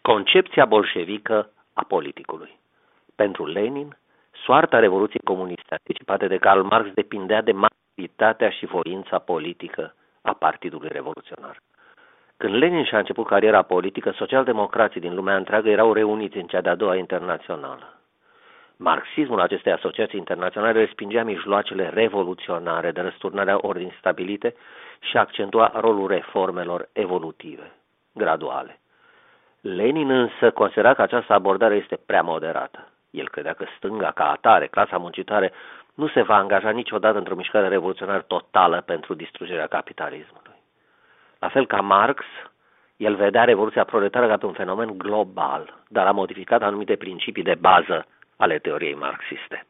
Concepția bolșevică a politicului. Pentru Lenin, soarta Revoluției Comuniste anticipate de Karl Marx depindea de masivitatea și voința politică a Partidului Revoluționar. Când Lenin și-a început cariera politică, socialdemocrații din lumea întreagă erau reuniți în cea de-a doua internațională. Marxismul acestei asociații internaționale respingea mijloacele revoluționare de răsturnare a ordinii stabilite și accentua rolul reformelor evolutive, graduale. Lenin însă considera că această abordare este prea moderată. El credea că stânga ca atare, clasa muncitoare, nu se va angaja niciodată într-o mișcare revoluționară totală pentru distrugerea capitalismului. La fel ca Marx, el vedea revoluția proletară ca pe un fenomen global, dar a modificat anumite principii de bază ale teoriei marxiste.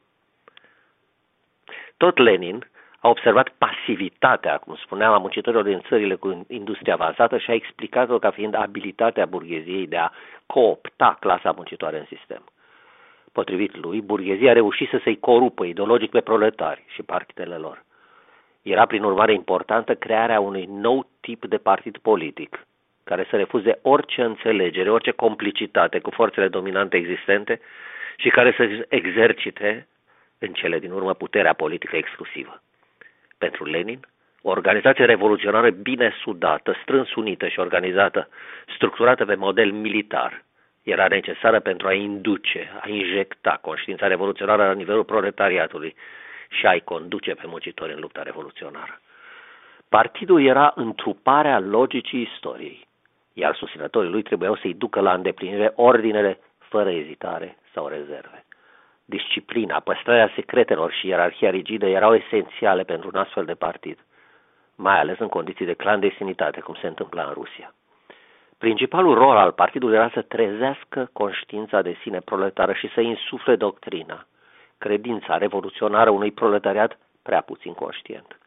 Tot Lenin a observat pasivitatea, cum spuneam, a muncitorilor din țările cu industrie avansată și a explicat-o ca fiind abilitatea burgheziei de a coopta clasa muncitoare în sistem. Potrivit lui, burghezia reușise să-i corupă ideologic pe proletari și partidele lor. Era prin urmare importantă crearea unui nou tip de partid politic, care să refuze orice înțelegere, orice complicitate cu forțele dominante existente și care să exercite în cele din urmă puterea politică exclusivă. Pentru Lenin, o organizație revoluționară bine sudată, strâns unită și organizată, structurată pe model militar, era necesară pentru a induce, a injecta conștiința revoluționară la nivelul proletariatului și a-i conduce pe muncitori în lupta revoluționară. Partidul era întruparea logicii istoriei, iar susținătorii lui trebuiau să-i ducă la îndeplinire ordinele fără ezitare sau rezerve. Disciplina, păstrarea secretelor și ierarhia rigidă erau esențiale pentru un astfel de partid, mai ales în condiții de clandestinitate, cum se întâmpla în Rusia. Principalul rol al partidului era să trezească conștiința de sine proletară și să insufle doctrina, credința revoluționară unui proletariat prea puțin conștient.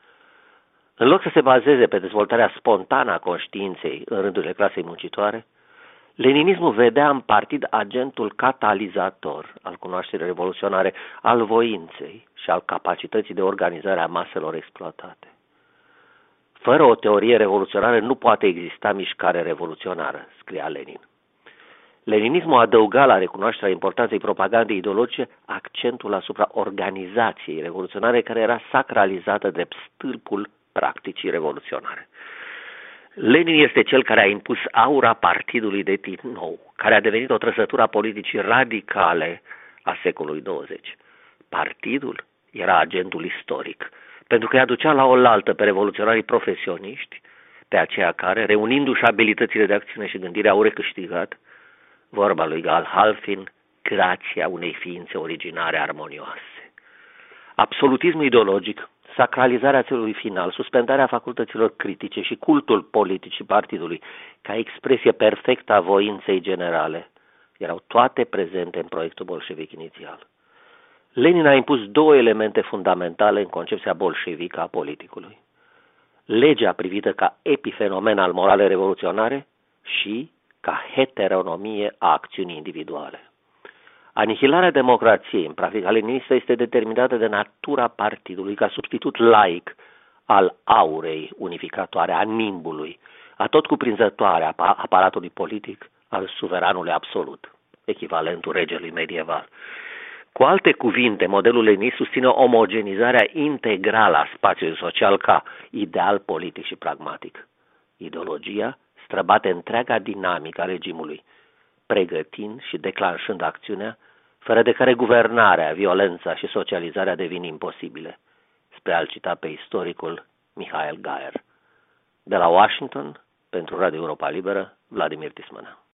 În loc să se bazeze pe dezvoltarea spontană a conștiinței în rândurile clasei muncitoare, leninismul vedea în partid agentul catalizator al cunoașterii revoluționare, al voinței și al capacității de organizare a maselor exploatate. Fără o teorie revoluționară nu poate exista mișcare revoluționară, scria Lenin. Leninismul adăuga la recunoașterea importanței propagandei ideologice accentul asupra organizației revoluționare care era sacralizată drept stâlpul practicii revoluționare. Lenin este cel care a impus aura partidului de tip nou, care a devenit o trăsătură a politicii radicale a secolului 20. Partidul era agentul istoric, pentru că îi aducea la oaltă pe revoluționarii profesioniști, pe aceia care, reunindu-și abilitățile de acțiune și gândire, au recâștigat, vorba lui Gal Halfin, grația unei ființe originare armonioase. Absolutismul ideologic, sacralizarea țelului final, suspendarea facultăților critice și cultul politicii partidului, ca expresie perfectă a voinței generale, erau toate prezente în proiectul bolșevic inițial. Lenin a impus două elemente fundamentale în concepția bolșevică a politicului: legea privită ca epifenomen al moralei revoluționare și ca heteronomie a acțiunii individuale. Anihilarea democrației în practica leninistă este determinată de natura partidului ca substitut laic al aurei unificatoare, a nimbului, a tot cuprinzătoare a aparatului politic al suveranului absolut, echivalentul regelui medieval. Cu alte cuvinte, modelul leninist susține omogenizarea integrală a spațiului social ca ideal politic și pragmatic. Ideologia străbate întreaga dinamică a regimului, pregătind și declanșând acțiunea, fără de care guvernarea, violența și socializarea devin imposibile, spre a-l cita pe istoricul Mihail Gaier. De la Washington, pentru Radio Europa Liberă, Vladimir Tismana.